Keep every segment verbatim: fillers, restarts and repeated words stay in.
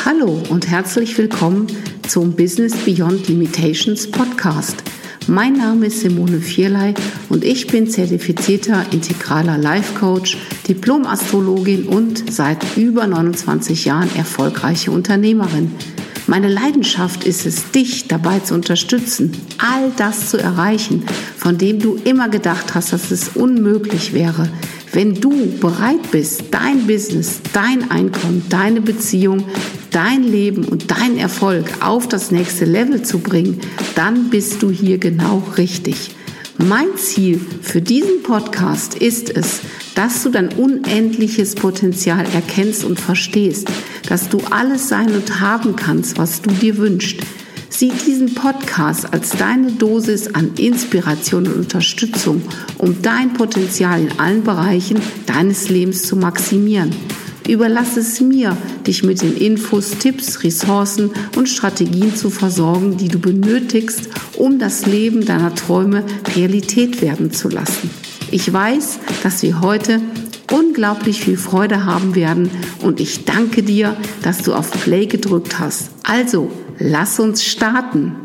Hallo und herzlich willkommen zum Business Beyond Limitations Podcast. Mein Name ist Simone Vierley und ich bin zertifizierter integraler Life Coach, Diplom-Astrologin und seit über neunundzwanzig Jahren erfolgreiche Unternehmerin. Meine Leidenschaft ist es, dich dabei zu unterstützen, all das zu erreichen, von dem du immer gedacht hast, dass es unmöglich wäre. Wenn du bereit bist, dein Business, dein Einkommen, deine Beziehung, dein Leben und deinen Erfolg auf das nächste Level zu bringen, dann bist du hier genau richtig. Mein Ziel für diesen Podcast ist es, dass du dein unendliches Potenzial erkennst und verstehst, dass du alles sein und haben kannst, was du dir wünschst. Sieh diesen Podcast als deine Dosis an Inspiration und Unterstützung, um dein Potenzial in allen Bereichen deines Lebens zu maximieren. Überlass es mir, dich mit den Infos, Tipps, Ressourcen und Strategien zu versorgen, die du benötigst, um das Leben deiner Träume Realität werden zu lassen. Ich weiß, dass wir heute unglaublich viel Freude haben werden und ich danke dir, dass du auf Play gedrückt hast. Also, lass uns starten.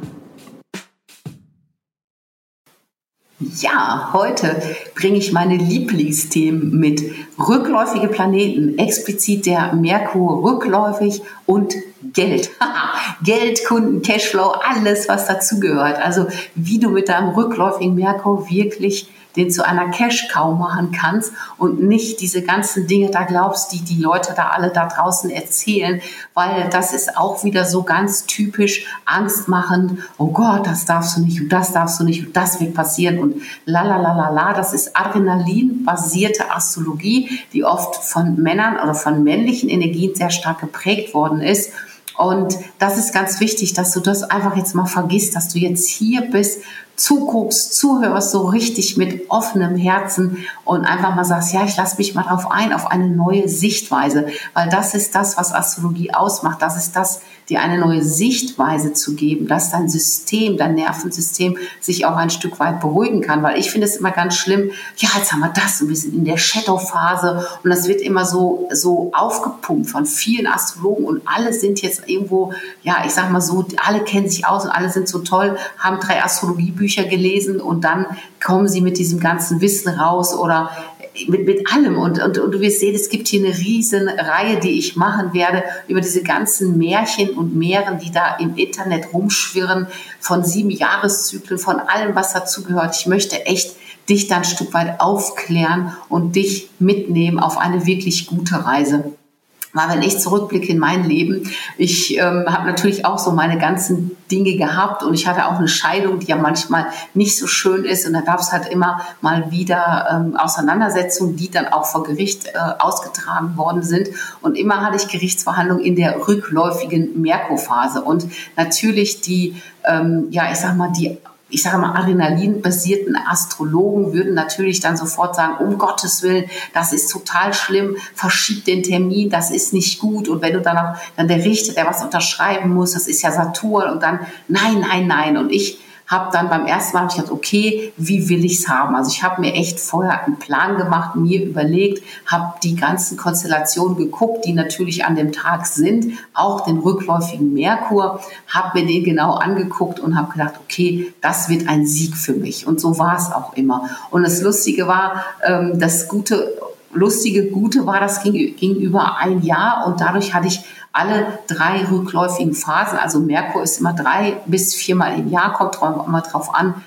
Ja, heute bringe ich meine Lieblingsthemen mit. Rückläufige Planeten, explizit der Merkur rückläufig und Geld. Geld, Kunden, Cashflow, alles, was dazugehört. Also wie du mit deinem rückläufigen Merkur wirklich den zu einer Cash-Cow machen kannst und nicht diese ganzen Dinge da glaubst, die die Leute da alle da draußen erzählen, weil das ist auch wieder so ganz typisch angstmachend. Oh Gott, das darfst du nicht und das darfst du nicht und das wird passieren und la la la la la. Das ist Adrenalin-basierte Astrologie, die oft von Männern oder von männlichen Energien sehr stark geprägt worden ist. Und das ist ganz wichtig, dass du das einfach jetzt mal vergisst, dass du jetzt hier bist, zuguckst, zuhörst, so richtig mit offenem Herzen und einfach mal sagst, ja, ich lasse mich mal drauf ein, auf eine neue Sichtweise, weil das ist das, was Astrologie ausmacht. Das ist das, dir eine neue Sichtweise zu geben, dass dein System, dein Nervensystem sich auch ein Stück weit beruhigen kann, weil ich finde es immer ganz schlimm, ja, jetzt haben wir das und wir sind in der Shadow-Phase und das wird immer so, so aufgepumpt von vielen Astrologen und alle sind jetzt irgendwo, ja, ich sag mal so, alle kennen sich aus und alle sind so toll, haben drei Astrologiebücher gelesen und dann kommen sie mit diesem ganzen Wissen raus oder mit, mit allem und, und, und du wirst sehen, es gibt hier eine riesen Reihe, die ich machen werde über diese ganzen Märchen und Märchen, die da im Internet rumschwirren, von sieben Jahreszyklen, von allem, was dazugehört. Ich möchte echt dich da ein Stück weit aufklären und dich mitnehmen auf eine wirklich gute Reise. Weil wenn ich zurückblicke in mein Leben, ich ähm, habe natürlich auch so meine ganzen Dinge gehabt und ich hatte auch eine Scheidung, die ja manchmal nicht so schön ist und da gab es halt immer mal wieder ähm, Auseinandersetzungen, die dann auch vor Gericht äh, ausgetragen worden sind und immer hatte ich Gerichtsverhandlungen in der rückläufigen Merkurphase und natürlich die, ähm, ja ich sag mal, die ich sage mal, adrenalinbasierten Astrologen würden natürlich dann sofort sagen, um Gottes Willen, das ist total schlimm, verschieb den Termin, das ist nicht gut. Und wenn du dann auch, dann der Richter, der was unterschreiben muss, das ist ja Saturn und dann, nein, nein, nein. Und ich habe dann beim ersten Mal gedacht, okay, wie will ich es haben? Also ich habe mir echt vorher einen Plan gemacht, mir überlegt, habe die ganzen Konstellationen geguckt, die natürlich an dem Tag sind, auch den rückläufigen Merkur, habe mir den genau angeguckt und habe gedacht, okay, das wird ein Sieg für mich. Und so war es auch immer. Und das Lustige war, das Gute, Lustige, Gute war, das ging, ging über ein Jahr und dadurch hatte ich alle drei rückläufigen Phasen, also Merkur ist immer drei bis viermal im Jahr, kommt immer drauf an,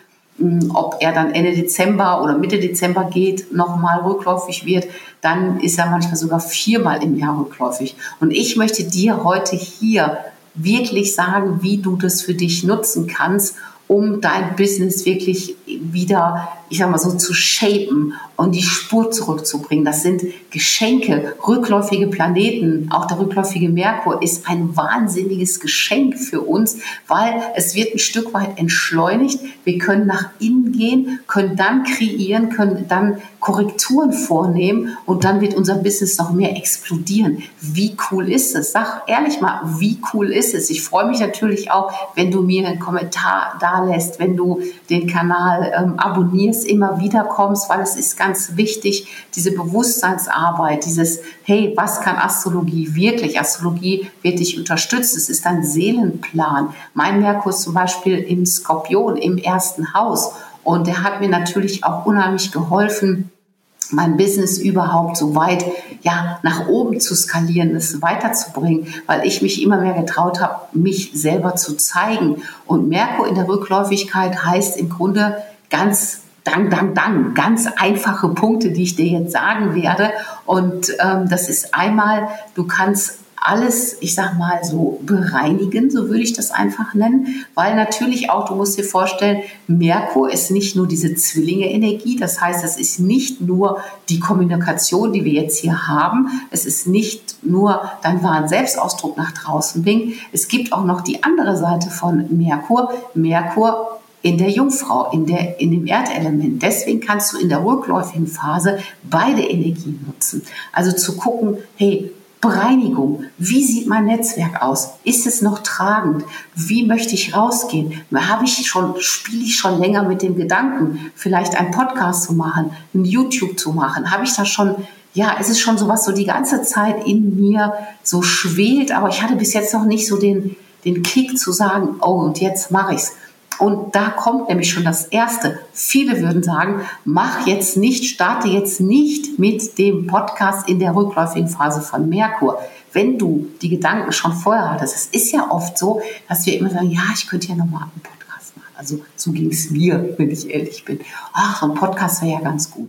ob er dann Ende Dezember oder Mitte Dezember geht, nochmal rückläufig wird, dann ist er manchmal sogar viermal im Jahr rückläufig. Und ich möchte dir heute hier wirklich sagen, wie du das für dich nutzen kannst, um dein Business wirklich wieder, ich sag mal so, zu shapen und die Spur zurückzubringen. Das sind Geschenke, rückläufige Planeten, auch der rückläufige Merkur ist ein wahnsinniges Geschenk für uns, weil es wird ein Stück weit entschleunigt. Wir können nach innen gehen, können dann kreieren, können dann Korrekturen vornehmen und dann wird unser Business noch mehr explodieren. Wie cool ist es? Sag ehrlich mal, wie cool ist es? Ich freue mich natürlich auch, wenn du mir einen Kommentar da lässt, wenn du den Kanal mal ähm, abonnierst, immer wieder kommst, weil es ist ganz wichtig, diese Bewusstseinsarbeit, dieses, hey, was kann Astrologie wirklich? Astrologie wird dich unterstützen, es ist ein Seelenplan. Mein Merkur ist zum Beispiel im Skorpion, im ersten Haus, und der hat mir natürlich auch unheimlich geholfen, mein Business überhaupt so weit ja, nach oben zu skalieren, es weiterzubringen, weil ich mich immer mehr getraut habe, mich selber zu zeigen. Und Merkur in der Rückläufigkeit heißt im Grunde ganz Dang, dang, dang, ganz einfache Punkte, die ich dir jetzt sagen werde. Und ähm, das ist einmal, du kannst alles, ich sag mal so, bereinigen, so würde ich das einfach nennen, weil natürlich auch, du musst dir vorstellen, Merkur ist nicht nur diese Zwillinge-Energie, das heißt, es ist nicht nur die Kommunikation, die wir jetzt hier haben, es ist nicht nur dein wahren Selbstausdruck nach draußen bringen, es gibt auch noch die andere Seite von Merkur, Merkur in der Jungfrau, in, der, in dem Erdelement. Deswegen kannst du in der rückläufigen Phase beide Energien nutzen. Also zu gucken, hey, Bereinigung. Wie sieht mein Netzwerk aus? Ist es noch tragend? Wie möchte ich rausgehen? Habe ich schon, spiele ich schon länger mit dem Gedanken, vielleicht einen Podcast zu machen, ein YouTube zu machen? Habe ich da schon, ja, es ist schon so was so die ganze Zeit in mir so schwelt, aber ich hatte bis jetzt noch nicht so den, den Kick zu sagen, oh, und jetzt mache ich's. Und da kommt nämlich schon das Erste. Viele würden sagen, mach jetzt nicht, starte jetzt nicht mit dem Podcast in der rückläufigen Phase von Merkur. Wenn du die Gedanken schon vorher hattest, es ist ja oft so, dass wir immer sagen, ja, ich könnte ja nochmal einen Podcast machen. Also so ging es mir, wenn ich ehrlich bin. Ach, so ein Podcast wäre ja ganz gut.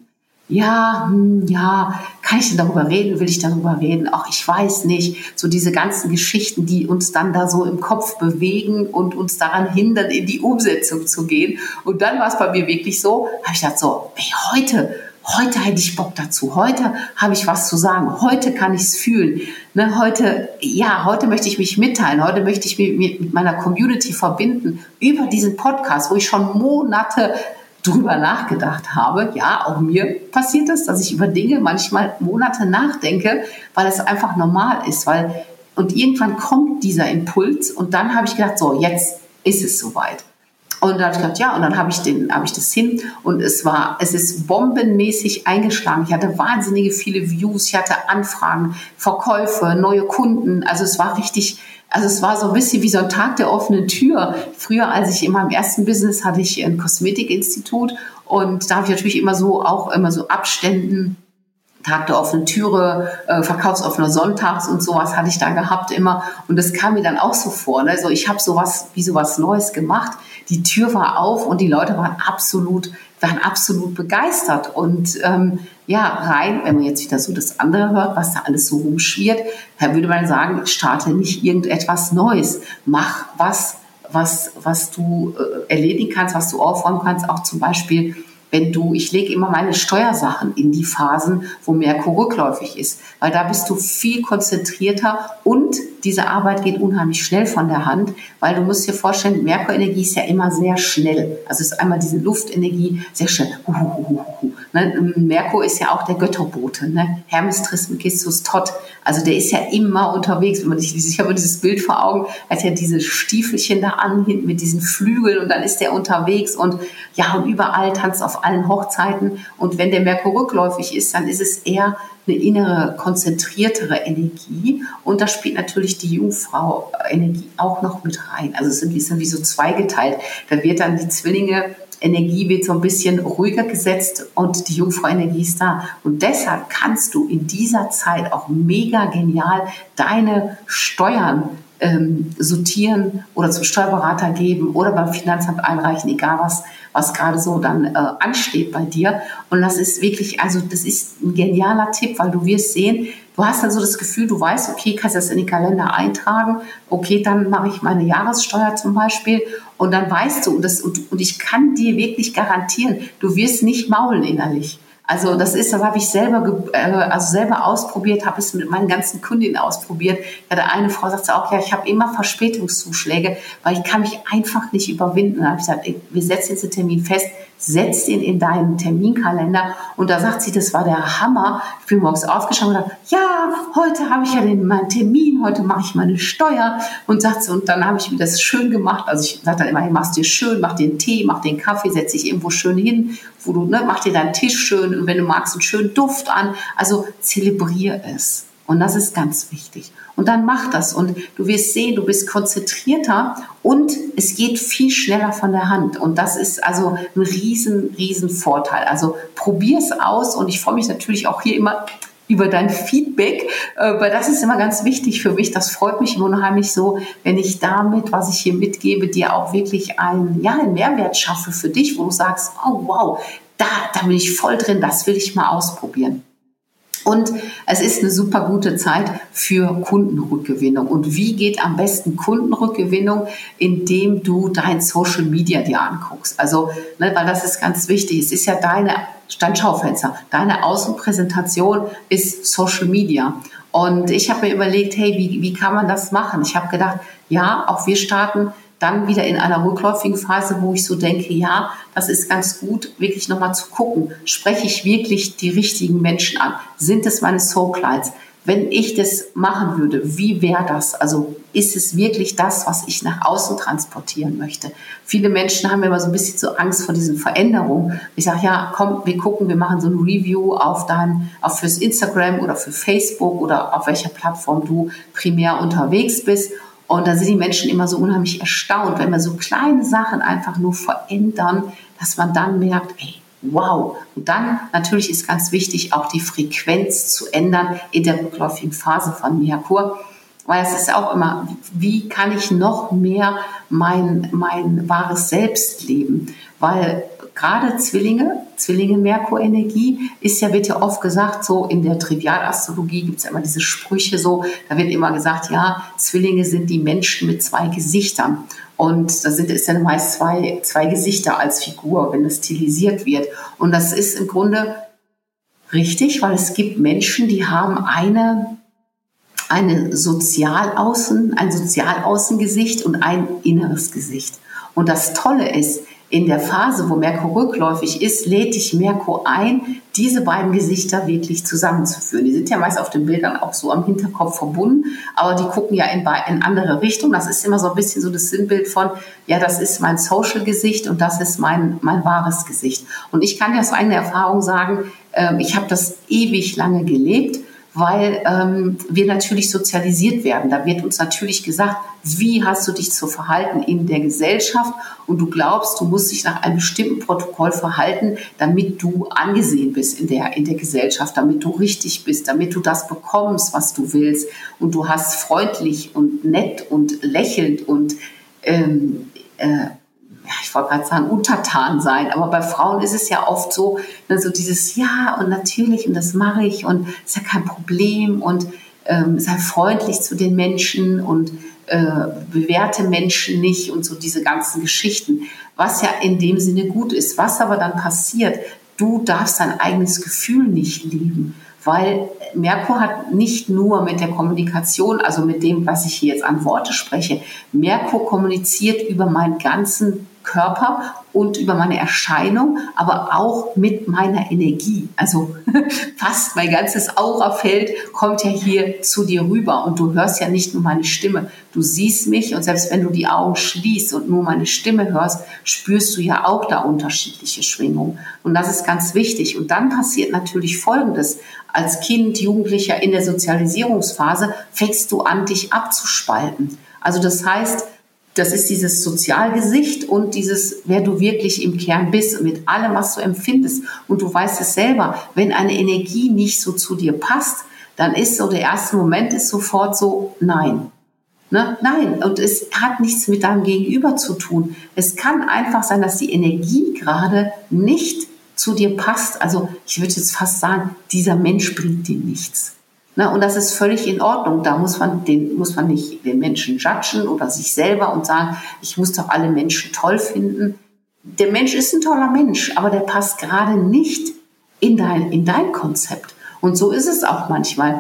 Ja, hm, ja, kann ich denn darüber reden? Will ich darüber reden? Ach, ich weiß nicht. So diese ganzen Geschichten, die uns dann da so im Kopf bewegen und uns daran hindern, in die Umsetzung zu gehen. Und dann war es bei mir wirklich so, habe ich gedacht so, ey, heute, heute hätte ich Bock dazu. Heute habe ich was zu sagen. Heute kann ich es fühlen. Ne, heute, ja, heute möchte ich mich mitteilen. Heute möchte ich mich mit meiner Community verbinden über diesen Podcast, wo ich schon Monate drüber nachgedacht habe. Ja, auch mir passiert es, dass ich über Dinge manchmal Monate nachdenke, weil es einfach normal ist. Weil, und irgendwann kommt dieser Impuls und dann habe ich gedacht, so, jetzt ist es soweit. Und dann habe ich gedacht, ja, und dann habe ich, den, habe ich das hin und es war, es ist bombenmäßig eingeschlagen. Ich hatte wahnsinnige viele Views, ich hatte Anfragen, Verkäufe, neue Kunden. Also es war richtig, also es war so ein bisschen wie so ein Tag der offenen Tür. Früher, als ich in meinem ersten Business hatte ich ein Kosmetikinstitut und da habe ich natürlich immer so, auch immer so Abständen, Tag der offenen Türe, äh, verkaufsoffener Sonntags und sowas hatte ich da gehabt immer. Und das kam mir dann auch so vor. Ne? Also ich habe sowas wie sowas Neues gemacht. Die Tür war auf und die Leute waren absolut, waren absolut begeistert. Und ähm, ja, rein, wenn man jetzt wieder so das andere hört, was da alles so rumschwirrt, dann würde man sagen, starte nicht irgendetwas Neues. Mach was, was, was du äh, erledigen kannst, was du aufräumen kannst. Auch zum Beispiel, wenn du, ich lege immer meine Steuersachen in die Phasen, wo Merkur rückläufig ist, weil da bist du viel konzentrierter und diese Arbeit geht unheimlich schnell von der Hand, weil du musst dir vorstellen, Merkur-Energie ist ja immer sehr schnell. Also es ist einmal diese Luftenergie, sehr schnell. Huhuhuhu. Ne? Merkur ist ja auch der Götterbote, ne? Hermes Trismegistus Tot. Also der ist ja immer unterwegs. Wenn man sich, ich habe dieses Bild vor Augen, als ja diese Stiefelchen da an, hinten mit diesen Flügeln und dann ist der unterwegs und ja, und überall tanzt auf allen Hochzeiten. Und wenn der Merkur rückläufig ist, dann ist es eher eine innere, konzentriertere Energie. Und da spielt natürlich die Jungfrau-Energie auch noch mit rein. Also es sind wie, wie so zweigeteilt. Da wird dann die Zwillinge-Energie wird so ein bisschen ruhiger gesetzt und die Jungfrau-Energie ist da. Und deshalb kannst du in dieser Zeit auch mega genial deine Steuern ähm, sortieren oder zum Steuerberater geben oder beim Finanzamt einreichen, egal was, was gerade so dann äh, ansteht bei dir. Und das ist wirklich, also das ist ein genialer Tipp, weil du wirst sehen, du hast dann so das Gefühl, du weißt, okay, kannst das in den Kalender eintragen, okay, dann mache ich meine Jahressteuer zum Beispiel und dann weißt du, und, das, und, und ich kann dir wirklich garantieren, du wirst nicht maulen innerlich. Also das ist, das habe ich selber, also selber ausprobiert, habe es mit meinen ganzen Kundinnen ausprobiert. Ja, der eine Frau sagte auch, ja, ich habe immer Verspätungszuschläge, weil ich kann mich einfach nicht überwinden. Da habe ich gesagt, ey, wir setzen jetzt den Termin fest, setz den in deinen Terminkalender. Und da sagt sie, das war der Hammer. Ich bin morgens aufgestanden und dachte, ja, heute habe ich ja den, meinen Termin, heute mache ich meine Steuer. Und sagt sie, und dann habe ich mir das schön gemacht. Also ich sage dann immer, hey, mach's dir schön, mach dir einen Tee, mach dir einen Kaffee, setz dich irgendwo schön hin, wo du, ne, mach dir deinen Tisch schön und wenn du magst, einen schönen Duft an. Also zelebriere es. Und das ist ganz wichtig. Und dann mach das und du wirst sehen, du bist konzentrierter und es geht viel schneller von der Hand. Und das ist also ein riesen, riesen Vorteil. Also probier es aus und ich freue mich natürlich auch hier immer über dein Feedback, weil das ist immer ganz wichtig für mich. Das freut mich unheimlich so, wenn ich damit, was ich hier mitgebe, dir auch wirklich einen, ja, einen Mehrwert schaffe für dich, wo du sagst, oh wow, da, da bin ich voll drin, das will ich mal ausprobieren. Und es ist eine super gute Zeit für Kundenrückgewinnung. Und wie geht am besten Kundenrückgewinnung? Indem du dein Social Media dir anguckst. Also, ne, weil das ist ganz wichtig. Es ist ja deine, dein Schaufenster. Deine Außenpräsentation ist Social Media. Und ich habe mir überlegt, hey, wie, wie kann man das machen? Ich habe gedacht, ja, auch wir starten dann wieder in einer rückläufigen Phase, wo ich so denke, ja, das ist ganz gut, wirklich nochmal zu gucken, spreche ich wirklich die richtigen Menschen an? Sind es meine Soul Clients? Wenn ich das machen würde, wie wäre das? Also ist es wirklich das, was ich nach außen transportieren möchte? Viele Menschen haben immer so ein bisschen so Angst vor diesen Veränderungen. Ich sage, ja, komm, wir gucken, wir machen so ein Review auf dein, auf fürs Instagram oder für Facebook oder auf welcher Plattform du primär unterwegs bist. Und da sind die Menschen immer so unheimlich erstaunt, wenn wir so kleine Sachen einfach nur verändern, dass man dann merkt, ey, wow. Und dann natürlich ist ganz wichtig, auch die Frequenz zu ändern in der rückläufigen Phase von Merkur. Weil es ist auch immer, wie kann ich noch mehr mein, mein wahres Selbst leben? Weil gerade Zwillinge, Zwillinge-Merkur-Energie ist ja, wird ja oft gesagt, so in der Trivialastrologie gibt es ja immer diese Sprüche so, da wird immer gesagt, ja, Zwillinge sind die Menschen mit zwei Gesichtern. Und da sind es dann meist zwei, zwei Gesichter als Figur, wenn es stilisiert wird. Und das ist im Grunde richtig, weil es gibt Menschen, die haben eine eine Sozialaußen, ein Sozialaußengesicht und ein inneres Gesicht. Und das Tolle ist, in der Phase, wo Merkur rückläufig ist, lädt dich Merkur ein, diese beiden Gesichter wirklich zusammenzuführen. Die sind ja meist auf den Bildern auch so am Hinterkopf verbunden, aber die gucken ja in, in andere Richtungen. Das ist immer so ein bisschen so das Sinnbild von, ja, das ist mein Social-Gesicht und das ist mein, mein wahres Gesicht. Und ich kann dir aus eigener Erfahrung sagen, äh, ich habe das ewig lange gelebt, weil ähm, wir natürlich sozialisiert werden. Da wird uns natürlich gesagt, wie hast du dich zu verhalten in der Gesellschaft und du glaubst, du musst dich nach einem bestimmten Protokoll verhalten, damit du angesehen bist in der, in der Gesellschaft, damit du richtig bist, damit du das bekommst, was du willst und du hast freundlich und nett und lächelnd und ähm, äh, ja, ich wollte gerade sagen, untertan sein, aber bei Frauen ist es ja oft so, ne, so dieses Ja und natürlich und das mache ich und ist ja kein Problem und ähm, sei freundlich zu den Menschen und äh, bewerte Menschen nicht und so diese ganzen Geschichten, was ja in dem Sinne gut ist. Was aber dann passiert, du darfst dein eigenes Gefühl nicht lieben, weil Merkur hat nicht nur mit der Kommunikation, also mit dem, was ich hier jetzt an Worte spreche, Merkur kommuniziert über meinen ganzen Körper und über meine Erscheinung, aber auch mit meiner Energie. Also fast mein ganzes Aurafeld kommt ja hier zu dir rüber und du hörst ja nicht nur meine Stimme, du siehst mich und selbst wenn du die Augen schließt und nur meine Stimme hörst, spürst du ja auch da unterschiedliche Schwingungen und das ist ganz wichtig. Und dann passiert natürlich Folgendes: Als Kind, Jugendlicher in der Sozialisierungsphase fängst du an, dich abzuspalten. Also das heißt, das ist dieses Sozialgesicht und dieses, wer du wirklich im Kern bist mit allem, was du empfindest. Und du weißt es selber, wenn eine Energie nicht so zu dir passt, dann ist so der erste Moment ist sofort so, nein. Ne? Nein, und es hat nichts mit deinem Gegenüber zu tun. Es kann einfach sein, dass die Energie gerade nicht zu dir passt. Also ich würde jetzt fast sagen, dieser Mensch bringt dir nichts. Na, und das ist völlig in Ordnung. Da muss man, den, muss man nicht den Menschen judgen oder sich selber und sagen, ich muss doch alle Menschen toll finden. Der Mensch ist ein toller Mensch, aber der passt gerade nicht in dein, in dein Konzept. Und so ist es auch manchmal.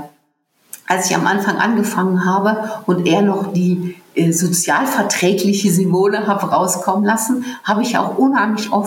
Als ich am Anfang angefangen habe und er noch die äh, sozialverträgliche Simone habe rauskommen lassen, habe ich auch unheimlich oft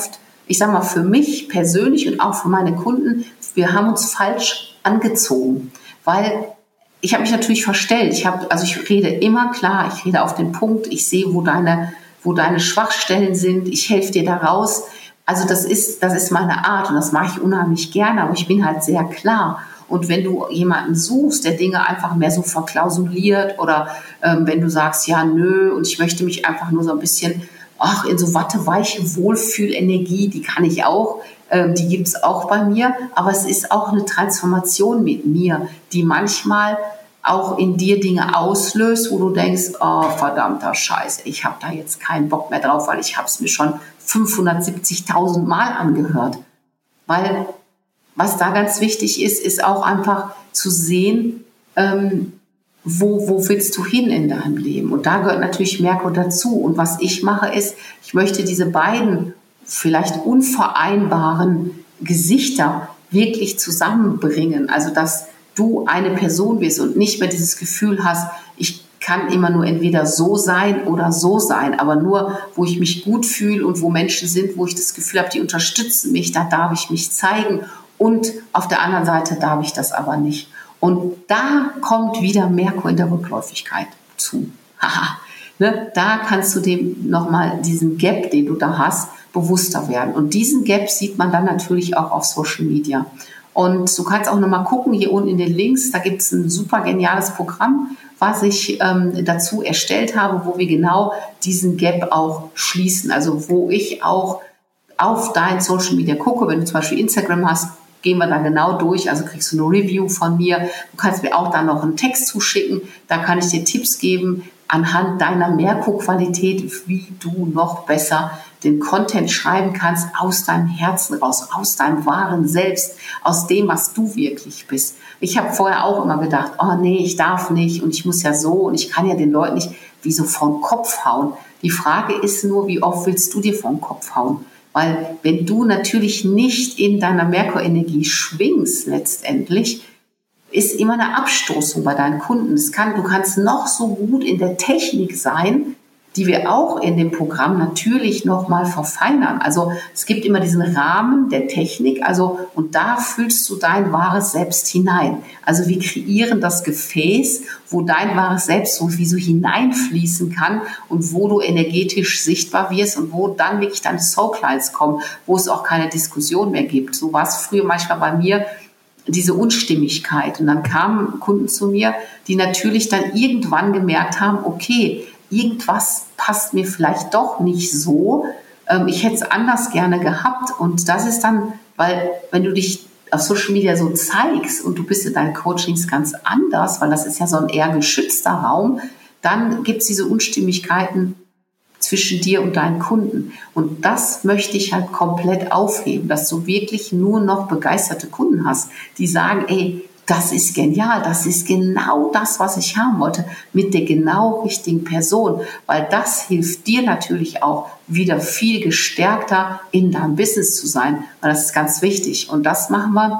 ich sag mal, für mich persönlich und auch für meine Kunden, wir haben uns falsch angezogen, weil ich habe mich natürlich verstellt. Ich habe, also ich rede immer klar, ich rede auf den Punkt, ich sehe, wo deine, wo deine Schwachstellen sind, ich helfe dir da raus. Also das ist, das ist meine Art und das mache ich unheimlich gerne, aber ich bin halt sehr klar. Und wenn du jemanden suchst, der Dinge einfach mehr so verklausuliert oder ähm, wenn du sagst, ja, nö, und ich möchte mich einfach nur so ein bisschen, ach, in so watteweiche Wohlfühlenergie, die kann ich auch, ähm, die gibt es auch bei mir, aber es ist auch eine Transformation mit mir, die manchmal auch in dir Dinge auslöst, wo du denkst, oh, verdammter Scheiß, ich habe da jetzt keinen Bock mehr drauf, weil ich habe es mir schon fünfhundertsiebzigtausend Mal angehört. Weil was da ganz wichtig ist, ist auch einfach zu sehen, ähm, wo, wo willst du hin in deinem Leben? Und da gehört natürlich Merkur dazu. Und was ich mache ist, ich möchte diese beiden vielleicht unvereinbaren Gesichter wirklich zusammenbringen. Also, dass du eine Person bist und nicht mehr dieses Gefühl hast, ich kann immer nur entweder so sein oder so sein, aber nur, wo ich mich gut fühle und wo Menschen sind, wo ich das Gefühl habe, die unterstützen mich, da darf ich mich zeigen und auf der anderen Seite darf ich das aber nicht. Und da kommt wieder Merkur in der Rückläufigkeit zu. Haha. Ne? Da kannst du dem nochmal diesen Gap, den du da hast, bewusster werden. Und diesen Gap sieht man dann natürlich auch auf Social Media. Und du kannst auch nochmal gucken, hier unten in den Links, da gibt es ein super geniales Programm, was ich ähm, dazu erstellt habe, wo wir genau diesen Gap auch schließen. Also wo ich auch auf dein Social Media gucke, wenn du zum Beispiel Instagram hast, gehen wir da genau durch, also kriegst du eine Review von mir. Du kannst mir auch dann noch einen Text zuschicken, da kann ich dir Tipps geben, anhand deiner Merkur-Qualität, wie du noch besser den Content schreiben kannst, aus deinem Herzen raus, aus deinem wahren Selbst, aus dem, was du wirklich bist. Ich habe vorher auch immer gedacht, oh nee, ich darf nicht und ich muss ja so und ich kann ja den Leuten nicht wie so vom Kopf hauen. Die Frage ist nur, wie oft willst du dir vom Kopf hauen? Weil wenn du natürlich nicht in deiner Merkur-Energie schwingst letztendlich, ist immer eine Abstoßung bei deinen Kunden. Es kann, du kannst noch so gut in der Technik sein, die wir auch in dem Programm natürlich nochmal verfeinern. Also es gibt immer diesen Rahmen der Technik, also und da fühlst du dein wahres Selbst hinein. Also wir kreieren das Gefäß, wo dein wahres Selbst so wie so hineinfließen kann und wo du energetisch sichtbar wirst und wo dann wirklich deine Soul Clients kommen, wo es auch keine Diskussion mehr gibt. So war es früher manchmal bei mir, diese Unstimmigkeit. Und dann kamen Kunden zu mir, die natürlich dann irgendwann gemerkt haben, okay, irgendwas passt mir vielleicht doch nicht so. Ähm, ich hätte es anders gerne gehabt. Und das ist dann, weil wenn du dich auf Social Media so zeigst und du bist in deinen Coachings ganz anders, weil das ist ja so ein eher geschützter Raum, dann gibt es diese Unstimmigkeiten zwischen dir und deinen Kunden. Und das möchte ich halt komplett aufheben, dass du wirklich nur noch begeisterte Kunden hast, die sagen, ey, das ist genial, das ist genau das, was ich haben wollte, mit der genau richtigen Person, weil das hilft dir natürlich auch, wieder viel gestärkter in deinem Business zu sein, weil das ist ganz wichtig. Und das machen wir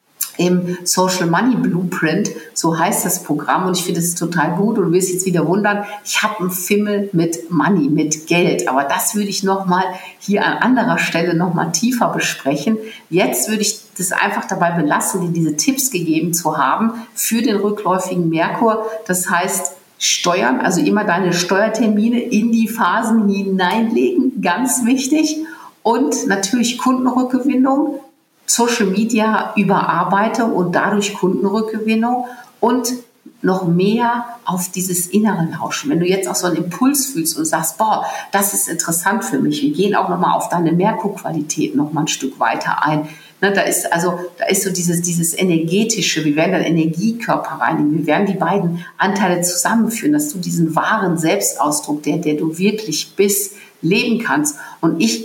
im Social Money Blueprint, so heißt das Programm und ich finde es total gut und du wirst jetzt wieder wundern, ich habe einen Fimmel mit Money, mit Geld, aber das würde ich nochmal hier an anderer Stelle nochmal tiefer besprechen. Jetzt würde ich das einfach dabei belassen, dir diese Tipps gegeben zu haben für den rückläufigen Merkur, das heißt Steuern, also immer deine Steuertermine in die Phasen hineinlegen, ganz wichtig und natürlich Kundenrückgewinnung, Social Media überarbeite und dadurch Kundenrückgewinnung und noch mehr auf dieses innere Lauschen. Wenn du jetzt auch so einen Impuls fühlst und sagst, boah, das ist interessant für mich, wir gehen auch nochmal auf deine Merkur-Qualität noch mal ein Stück weiter ein. Ne, da ist also, da ist so dieses, dieses energetische, wir werden dann Energiekörper reinigen, wir werden die beiden Anteile zusammenführen, dass du diesen wahren Selbstausdruck, der, der du wirklich bist, leben kannst. Und ich,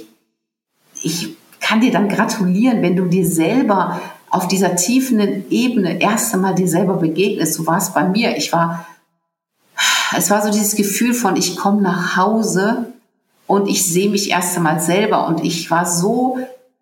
ich kann dir dann gratulieren, wenn du dir selber auf dieser tiefen Ebene erst einmal dir selber begegnest. So war es bei mir. Ich war, es war so dieses Gefühl von, ich komme nach Hause und ich sehe mich erst einmal selber und ich war so,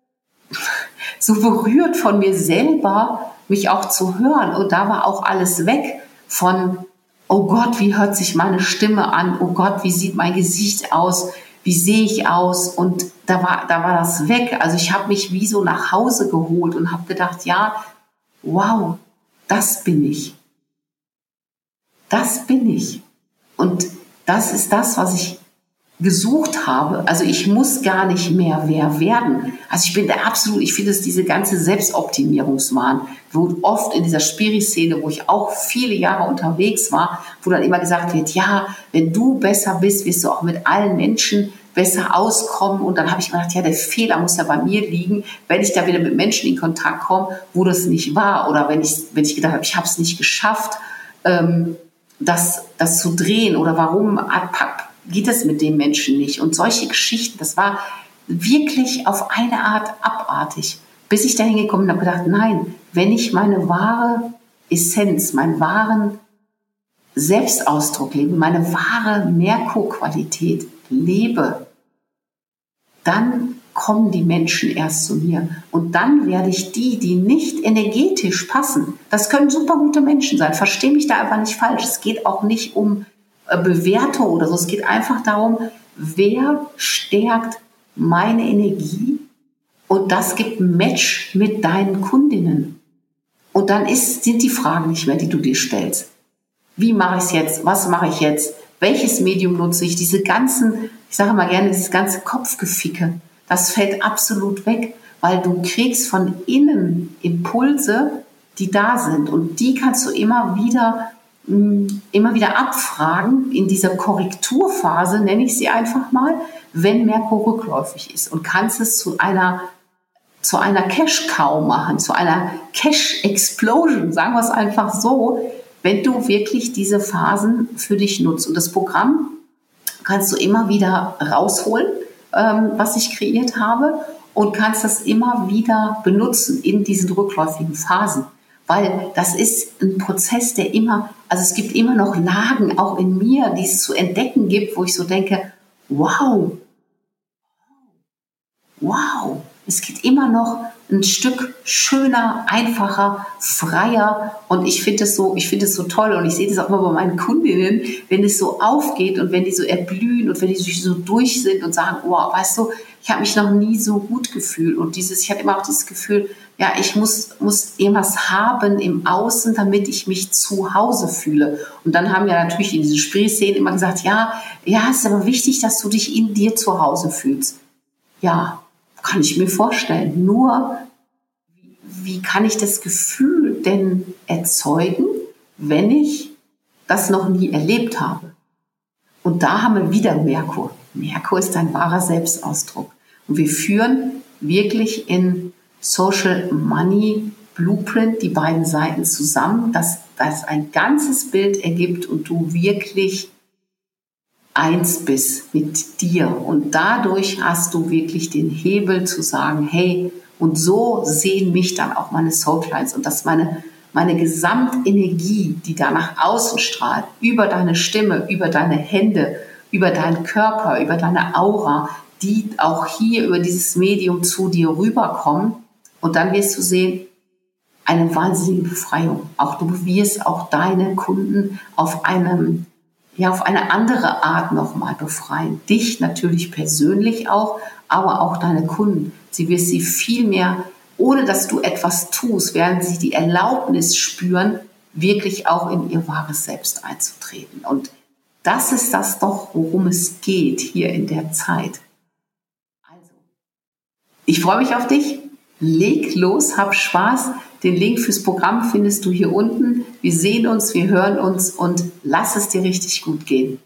so berührt von mir selber, mich auch zu hören und da war auch alles weg von, oh Gott, wie hört sich meine Stimme an? Oh Gott, wie sieht mein Gesicht aus? wie sehe ich aus? Und da war, da war das weg. Also ich habe mich wie so nach Hause geholt und habe gedacht, ja, wow, das bin ich. Das bin ich. Und das ist das, was ich gesucht habe. Also ich muss gar nicht mehr wer werden. Also ich bin da absolut, ich finde es diese ganze Selbstoptimierungswahn, wo oft in dieser Spiri-Szene, wo ich auch viele Jahre unterwegs war, wo dann immer gesagt wird, ja, wenn du besser bist, wirst du auch mit allen Menschen besser auskommen. Und dann habe ich mir gedacht, ja, der Fehler muss ja bei mir liegen, wenn ich da wieder mit Menschen in Kontakt komme, wo das nicht war. Oder wenn ich, wenn ich gedacht habe, ich habe es nicht geschafft, ähm, das, das zu drehen. Oder warum geht es mit dem Menschen nicht? Und solche Geschichten, das war wirklich auf eine Art abartig. Bis ich dahin gekommen bin und habe gedacht, nein, wenn ich meine wahre Essenz, meinen wahren Selbstausdruck lebe, meine wahre Merkur-Qualität lebe, dann kommen die Menschen erst zu mir. Und dann werde ich die, die nicht energetisch passen, das können super gute Menschen sein, verstehe mich da einfach nicht falsch. Es geht auch nicht um Bewertung oder so. Es geht einfach darum, wer stärkt meine Energie und das gibt ein Match mit deinen Kundinnen. Und dann ist, sind die Fragen nicht mehr, die du dir stellst. Wie mache ich es jetzt? Was mache ich jetzt? Welches Medium nutze ich? Diese ganzen, ich sage mal gerne, dieses ganze Kopfgeficke, das fällt absolut weg, weil du kriegst von innen Impulse, die da sind und die kannst du immer wieder immer wieder abfragen in dieser Korrekturphase, nenne ich sie einfach mal, wenn Merkur rückläufig ist und kannst es zu einer, zu einer Cash-Cow machen, zu einer Cash-Explosion, sagen wir es einfach so, wenn du wirklich diese Phasen für dich nutzt. Und das Programm kannst du immer wieder rausholen, ähm, was ich kreiert habe, und kannst das immer wieder benutzen in diesen rückläufigen Phasen. Weil das ist ein Prozess, der immer, also es gibt immer noch Lagen, auch in mir, die es zu entdecken gibt, wo ich so denke, wow, wow, es geht immer noch ein Stück schöner, einfacher, freier und ich finde es so, ich finde es so toll und ich sehe das auch immer bei meinen Kundinnen, wenn es so aufgeht und wenn die so erblühen und wenn die so durch sind und sagen, oh, weißt du, ich habe mich noch nie so gut gefühlt und dieses, ich hatte immer auch dieses Gefühl, ja, ich muss, muss irgendwas haben im Außen, damit ich mich zu Hause fühle. Und dann haben ja natürlich in diesen Spree-Szenen immer gesagt, ja, ja, es ist aber wichtig, dass du dich in dir zu Hause fühlst. Ja, kann ich mir vorstellen. Nur, wie kann ich das Gefühl denn erzeugen, wenn ich das noch nie erlebt habe? Und da haben wir wieder Merkur. Merkur ist ein wahrer Selbstausdruck. Und wir führen wirklich in Social Money Blueprint die beiden Seiten zusammen, dass das ein ganzes Bild ergibt und du wirklich eins bist mit dir. Und dadurch hast du wirklich den Hebel zu sagen, hey, und so sehen mich dann auch meine Soul Clients und dass meine, meine Gesamtenergie, die da nach außen strahlt, über deine Stimme, über deine Hände, über deinen Körper, über deine Aura, die auch hier über dieses Medium zu dir rüberkommen. Und dann wirst du sehen, eine wahnsinnige Befreiung. Auch du wirst auch deine Kunden auf einem, ja, auf eine andere Art nochmal befreien. Dich natürlich persönlich auch, aber auch deine Kunden. Sie wirst sie viel mehr, ohne dass du etwas tust, werden sie die Erlaubnis spüren, wirklich auch in ihr wahres Selbst einzutreten. Und das ist das doch, worum es geht hier in der Zeit. Also, ich freue mich auf dich. Leg los, hab Spaß. Den Link fürs Programm findest du hier unten. Wir sehen uns, wir hören uns und lass es dir richtig gut gehen.